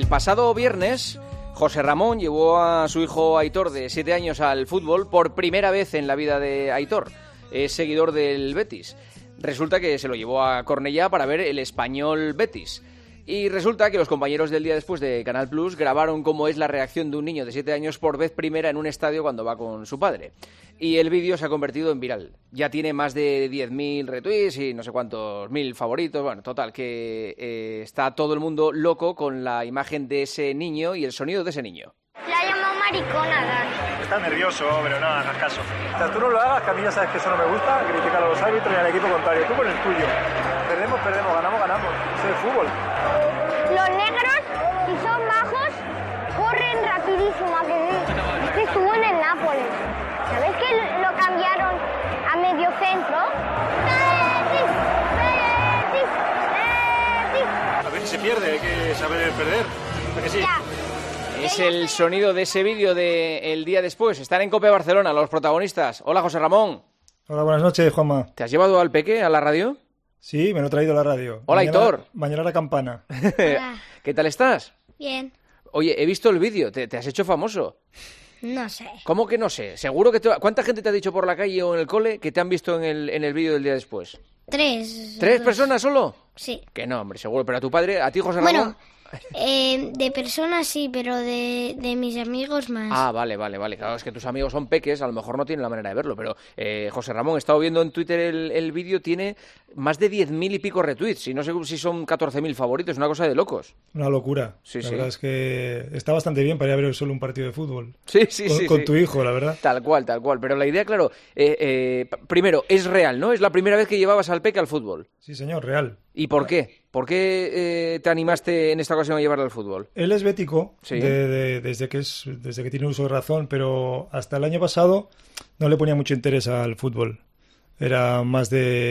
El pasado viernes, José Ramón llevó a su hijo Aitor, de 7 años, al fútbol por primera vez en la vida de Aitor. Es seguidor del Betis. Resulta que se lo llevó a Cornellá para ver el Español Betis. Y resulta que los compañeros del Día Después de Canal Plus grabaron cómo es la reacción de un niño de 7 años por vez primera en un estadio cuando va con su padre. Y el vídeo se ha convertido en viral. Ya tiene más de 10.000 retweets y no sé cuántos mil favoritos. Bueno, total, que está todo el mundo loco con la imagen de ese niño y el sonido de ese niño. La ha llamado maricona, Dani. Está nervioso, pero no hagas caso. O sea, tú no lo hagas, que a mí ya sabes que eso no me gusta, criticar a los árbitros y al equipo contrario. Tú con el tuyo. Perdemos, ganamos. Eso es fútbol. Los negros, si son majos, corren rapidísimo. Es que estuvo en el Nápoles. ¿Sabes que lo cambiaron a medio centro? A ver si se pierde, hay que saber perder. ¿A que sí? Ya. Es el sonido de ese vídeo de El Día Después. Están en COPE Barcelona los protagonistas. Hola, José Ramón. Hola, buenas noches, Juanma. ¿Te has llevado al peque a la radio? Sí, me lo he traído a la radio. Hola, mañana, Aitor. Mañana la campana. Hola. ¿Qué tal estás? Bien. Oye, he visto el vídeo. Te has hecho famoso. No sé. ¿Cómo que no sé? Seguro que ¿Cuánta gente te ha dicho por la calle o en el cole que te han visto en el vídeo del Día Después? 3. ¿3 personas solo? Sí. Que no, hombre, seguro. Pero a tu padre, a ti, José Ramón... Bueno, de personas sí, pero de mis amigos más. Ah, vale. Claro, es que tus amigos son peques, a lo mejor no tienen la manera de verlo, pero José Ramón, he estado viendo en Twitter el vídeo, tiene más de 10.000 y pico retweets, y no sé si son 14.000 favoritos, una cosa de locos. Una locura. Sí, la sí. verdad es que está bastante bien para ir a ver solo un partido de fútbol. Sí. Con tu hijo, la verdad. Tal cual. Pero la idea, claro, primero, es real, ¿no? Es la primera vez que llevabas al peque al fútbol. Sí, señor, real. ¿Y por qué? ¿Por qué te animaste en esta ocasión a llevarlo al fútbol? Él es bético Sí. desde que tiene uso de razón, pero hasta el año pasado no le ponía mucho interés al fútbol. Es más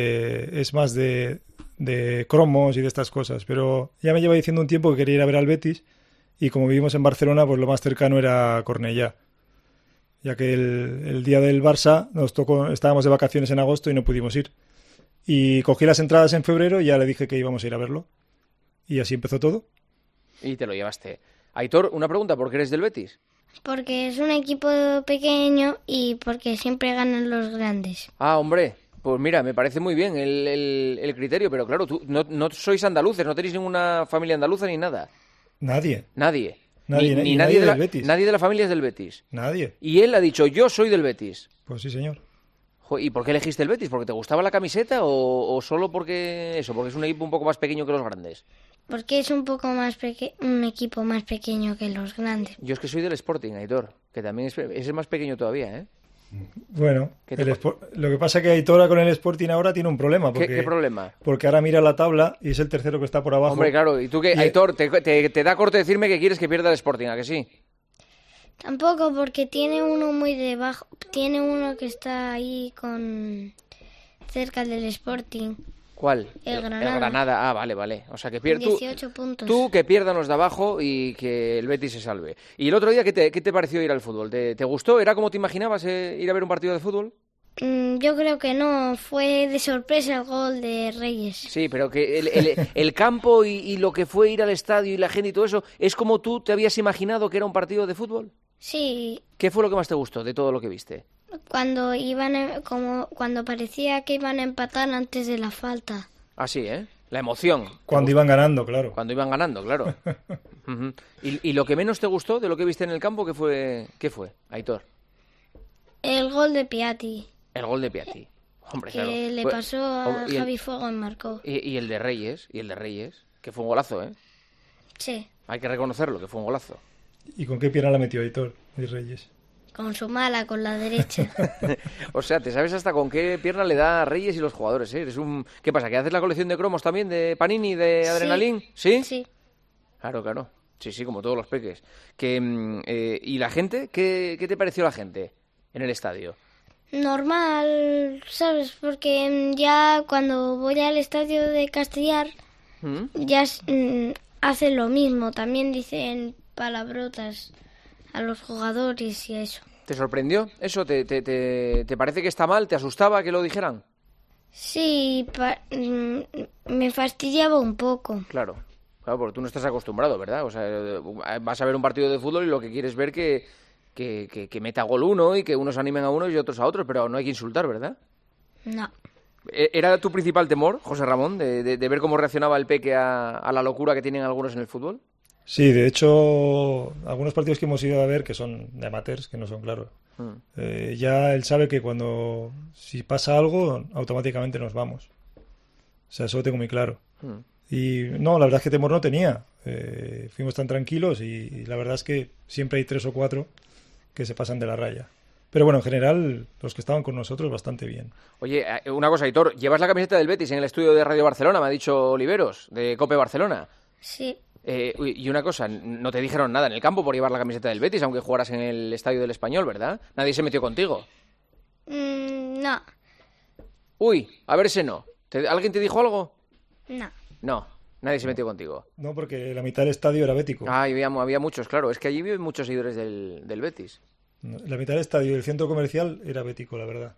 de cromos y de estas cosas, pero ya me lleva diciendo un tiempo que quería ir a ver al Betis y como vivimos en Barcelona, pues lo más cercano era Cornellá, ya que el día del Barça estábamos de vacaciones en agosto y no pudimos ir. Y cogí las entradas en febrero y ya le dije que íbamos a ir a verlo. Y así empezó todo. Y te lo llevaste. Aitor, una pregunta, ¿por qué eres del Betis? Porque es un equipo pequeño y porque siempre ganan los grandes. Ah, hombre, pues mira, me parece muy bien el criterio, pero claro, tú no sois andaluces, no tenéis ninguna familia andaluza ni nada. Nadie. Nadie. Nadie, Ni y nadie nadie de del Betis. Nadie de la familia es del Betis. Nadie. Y él ha dicho, yo soy del Betis. Pues sí, señor. ¿Y por qué elegiste el Betis? ¿Porque te gustaba la camiseta o solo porque es un equipo un poco más pequeño que los grandes? Porque es un poco más un equipo más pequeño que los grandes. Yo es que soy del Sporting, Aitor, que también es más pequeño todavía, ¿eh? Bueno, ¿Qué lo que pasa es que Aitor con el Sporting ahora tiene un problema. ¿Qué problema? Porque ahora mira la tabla y es el tercero que está por abajo. Hombre, claro, y tú que, Aitor, te da corte decirme que quieres que pierda el Sporting, ¿a que sí? Tampoco, porque tiene uno muy debajo. Tiene uno que está ahí cerca del Sporting. ¿Cuál? El Granada. El Granada, vale. O sea, que 18 puntos. Tú que pierdan los de abajo y que el Betis se salve. ¿Y el otro día qué te pareció ir al fútbol? ¿Te gustó? ¿Era como te imaginabas ir a ver un partido de fútbol? Yo creo que no. Fue de sorpresa el gol de Reyes. Sí, pero que el campo y lo que fue ir al estadio y la gente y todo eso, ¿es como tú te habías imaginado que era un partido de fútbol? Sí. ¿Qué fue lo que más te gustó de todo lo que viste? Cuando cuando parecía que iban a empatar antes de la falta. Ah, sí, ¿eh? La emoción. Cuando iban ganando, claro. Cuando iban ganando, claro. Uh-huh. ¿Y lo que menos te gustó de lo que viste en el campo, qué fue, Aitor? El gol de Piatti. El gol de Piatti. Hombre, que claro. le pasó a y Javi Fuego y marcó. Y el de Reyes, que fue un golazo, ¿eh? Sí. Hay que reconocerlo, que fue un golazo. ¿Y con qué pierna la metió Aitor y Reyes? Con su mala, con la derecha. O sea, ¿te sabes hasta con qué pierna le da a Reyes y los jugadores, eh? ¿Qué pasa, que haces la colección de cromos también de Panini, de Adrenalin? ¿Sí? Sí. Claro. Sí, como todos los peques. ¿Y la gente? ¿Qué te pareció la gente en el estadio? Normal, ¿sabes? Porque ya cuando voy al estadio de Castellar, ya hacen lo mismo. También dicen palabrotas a los jugadores y eso. ¿Te sorprendió eso? ¿Te parece que está mal? ¿Te asustaba que lo dijeran? Sí, me fastidiaba un poco. Claro. Claro, porque tú no estás acostumbrado, ¿verdad? O sea, vas a ver un partido de fútbol y lo que quieres ver que meta gol uno y que unos animen a unos y otros a otros, pero no hay que insultar, ¿verdad? No. ¿Era tu principal temor, José Ramón, de ver cómo reaccionaba el Peque a la locura que tienen algunos en el fútbol? Sí, de hecho, algunos partidos que hemos ido a ver, que son de amateurs, que no son claros, ya él sabe que si pasa algo, automáticamente nos vamos. O sea, eso lo tengo muy claro. Y no, la verdad es que temor no tenía. Fuimos tan tranquilos y la verdad es que siempre hay 3 o 4 que se pasan de la raya. Pero bueno, en general, los que estaban con nosotros, bastante bien. Oye, una cosa, Aitor, ¿llevas la camiseta del Betis en el estudio de Radio Barcelona? Me ha dicho Oliveros, de COPE Barcelona. Sí. Y una cosa, no te dijeron nada en el campo por llevar la camiseta del Betis, aunque jugaras en el estadio del Español, ¿verdad? Nadie se metió contigo. No. Uy, a ver si no. ¿Alguien te dijo algo? No. No, nadie se metió contigo. No, porque la mitad del estadio era bético. Ah, había muchos, claro. Es que allí viven muchos seguidores del Betis. La mitad del estadio y el centro comercial era bético, la verdad.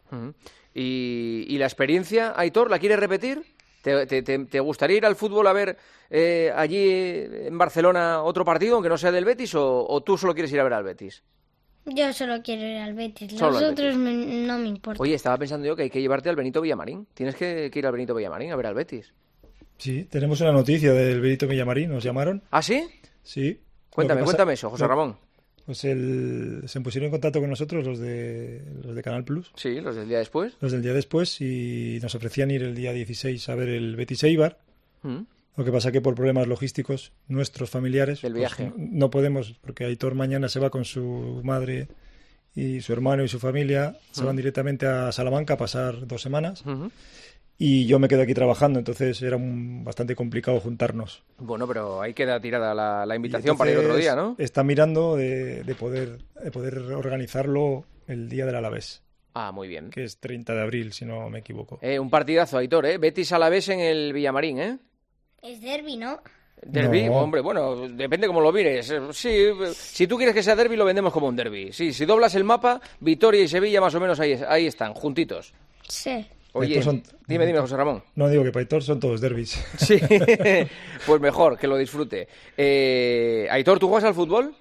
¿Y la experiencia, Aitor, la quieres repetir? ¿Te gustaría ir al fútbol a ver allí en Barcelona otro partido, aunque no sea del Betis, o tú solo quieres ir a ver al Betis? Yo solo quiero ir al Betis. Solo Los al otros no me importan. Oye, estaba pensando yo que hay que llevarte al Benito Villamarín. Tienes que ir al Benito Villamarín a ver al Betis. Sí, tenemos una noticia del Benito Villamarín, nos llamaron. ¿Ah, sí? Sí. Cuéntame eso, José Ramón. Pues se pusieron en contacto con nosotros los de Canal Plus. Sí, los del día después. Los del día después y nos ofrecían ir el día 16 a ver el Betis Eibar. Lo que pasa que por problemas logísticos nuestros familiares del viaje pues, no podemos, porque Aitor mañana se va con su madre y su hermano y su familia, se van directamente a Salamanca a pasar 2 semanas. Y yo me quedo aquí trabajando, entonces era bastante complicado juntarnos. Bueno, pero ahí queda tirada la invitación para ir otro día, ¿no? Está mirando de poder organizarlo el día del Alavés. Ah, muy bien. Que es 30 de abril, si no me equivoco. Un partidazo, Aitor, ¿eh? Betis Alavés en el Villamarín, ¿eh? Es derbi, ¿no? Derbi, no. Hombre, bueno, depende cómo lo mires. Sí, si tú quieres que sea derbi, lo vendemos como un derbi. Sí, si doblas el mapa, Vitoria y Sevilla más o menos ahí están, juntitos. Sí. Oye, dime, José Ramón. No, digo que para Aitor son todos derbis. Sí, pues mejor, que lo disfrute. Aitor, ¿tú juegas al fútbol?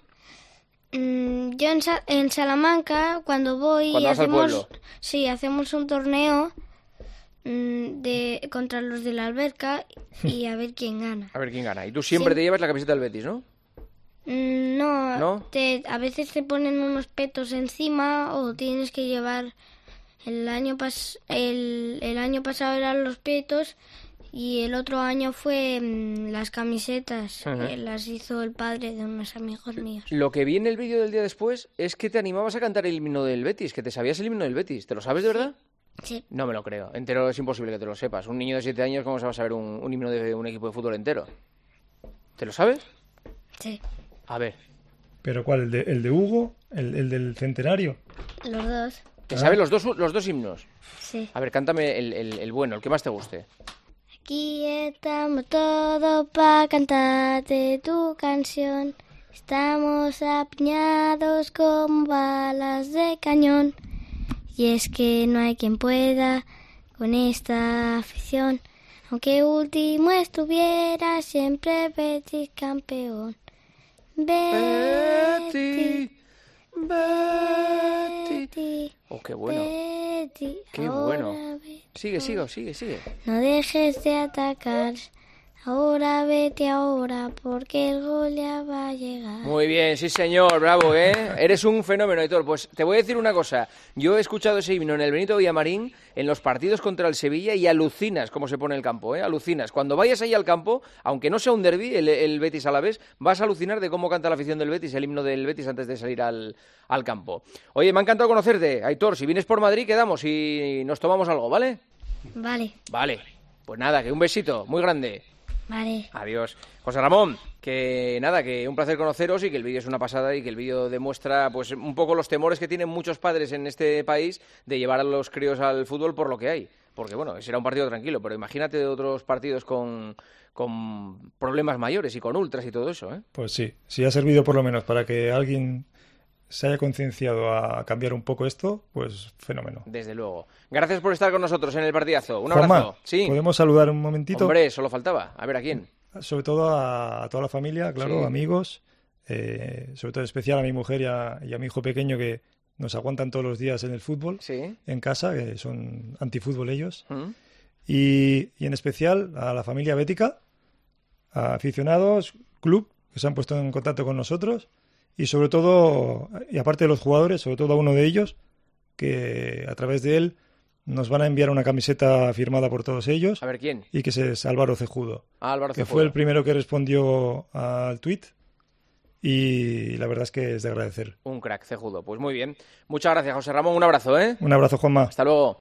Yo en Salamanca, cuando voy... ¿Cuando vas al pueblo? Sí, hacemos un torneo contra los de la alberca y a ver quién gana. A ver quién gana. Y tú siempre te llevas la camiseta del Betis, ¿no? No. A veces te ponen unos petos encima o tienes que llevar... El año pasado eran los petos y el otro año fue las camisetas. Las hizo el padre de unos amigos míos. Lo que vi en el vídeo del día después es que te animabas a cantar el himno del Betis, que te sabías el himno del Betis. ¿Te lo sabes de verdad? Sí. No me lo creo. Entero es imposible que te lo sepas. Un niño de 7 años, ¿cómo se va a saber un himno de un equipo de fútbol entero? ¿Te lo sabes? Sí. A ver. ¿Pero cuál? ¿El de Hugo? ¿El del centenario? Los dos. ¿Te sabes los dos himnos? Sí. A ver, cántame el bueno, el que más te guste. Aquí estamos todos para cantarte tu canción. Estamos apiñados con balas de cañón. Y es que no hay quien pueda con esta afición. Aunque último estuviera, siempre Betis campeón. Betis. Betty, oh, qué bueno. Betty, qué bueno. Betty, Sigue. No dejes de atacar. Ahora vete ahora, porque el gol ya va a llegar. Muy bien, sí señor, bravo, ¿eh? Eres un fenómeno, Aitor. Pues te voy a decir una cosa. Yo he escuchado ese himno en el Benito Villamarín, en los partidos contra el Sevilla, y alucinas cómo se pone el campo, ¿eh? Alucinas. Cuando vayas ahí al campo, aunque no sea un derbi, el Betis Alavés, vas a alucinar de cómo canta la afición del Betis, el himno del Betis antes de salir al campo. Oye, me ha encantado conocerte, Aitor. Si vienes por Madrid, quedamos y nos tomamos algo, ¿vale? Vale. Pues nada, que un besito muy grande. Vale. Adiós. José Ramón, que nada, que un placer conoceros y que el vídeo es una pasada y que el vídeo demuestra pues un poco los temores que tienen muchos padres en este país de llevar a los críos al fútbol por lo que hay. Porque bueno, será un partido tranquilo, pero imagínate otros partidos con problemas mayores y con ultras y todo eso, ¿eh? Pues sí ha servido por lo menos para que alguien se haya concienciado a cambiar un poco esto, pues fenómeno. Desde luego. Gracias por estar con nosotros en el partidazo. Un Juanma, abrazo. Sí. ¿Podemos saludar un momentito? Hombre, solo faltaba. A ver, ¿a quién? sobre todo a toda la familia, claro, Sí. amigos, sobre todo en especial a mi mujer y a mi hijo pequeño que nos aguantan todos los días en el fútbol, Sí. en casa, que son antifútbol ellos. ¿Mm? Y en especial a la familia bética, a aficionados, club, que se han puesto en contacto con nosotros. Y sobre todo, y aparte de los jugadores, sobre todo a uno de ellos, que a través de él nos van a enviar una camiseta firmada por todos ellos. A ver, ¿quién? Y que es Álvaro Cejudo, Álvaro que Cejudo. fue el primero que respondió al tuit. Y la verdad es que es de agradecer. Un crack, Cejudo. Pues muy bien. Muchas gracias, José Ramón. Un abrazo, ¿eh? Un abrazo, Juanma. Hasta luego.